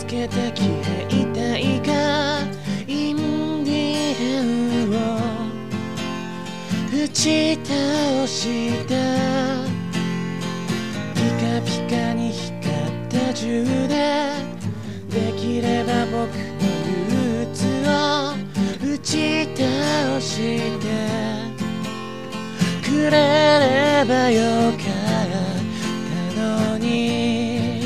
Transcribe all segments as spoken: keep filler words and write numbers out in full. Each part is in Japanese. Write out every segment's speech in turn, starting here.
けた消えたいがインディランを打ち倒したピカピカに光った銃でできれば僕の憂鬱を打ち倒してくれればよかったのに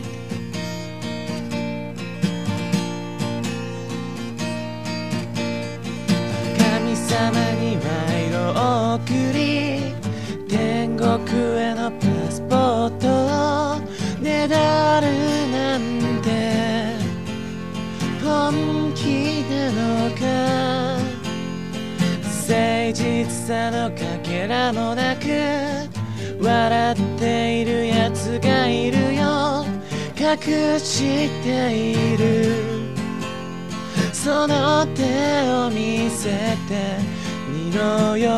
神様に賄賂を送り天国へのパスポートをねだるなんて本気なのか誠実さのかけらもなく笑っているやつがいるよ隠しているその手を見せてみろよ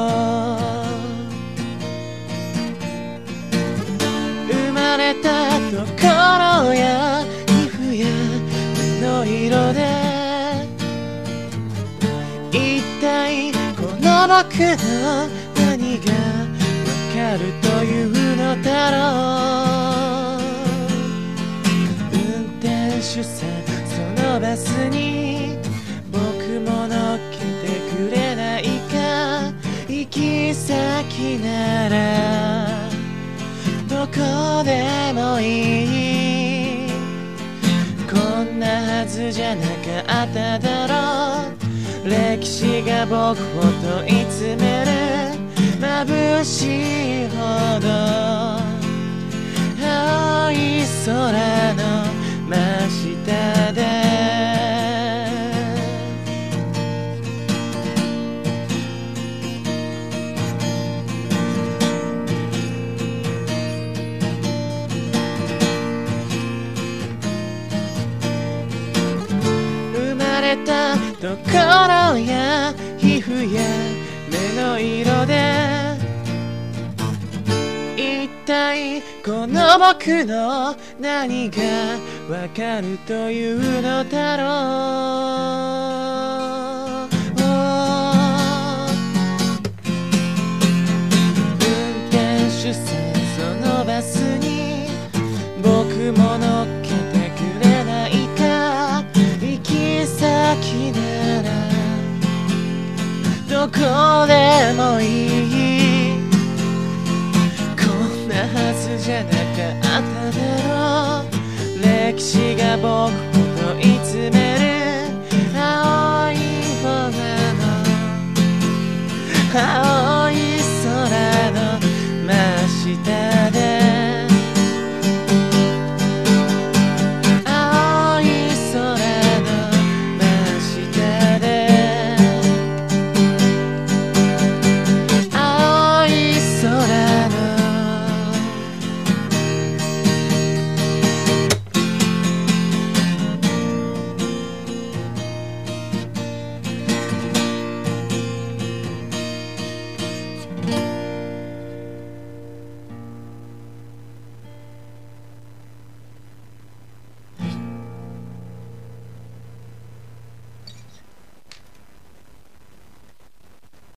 生まれたところや皮膚や目の色で一体この僕の何がわかるというのだろう運転手さんそのバスに僕も乗っけてくれないか行き先ならどこでもいいこんなはずじゃなかっただろう歴史が僕を問い詰める眩しいほど青い空の真下で生まれたところや皮膚や目の色で一体この僕の何がわかるというのだろう運転手さんそのバスに僕も乗っけてくれないか行き先ならどこでもいい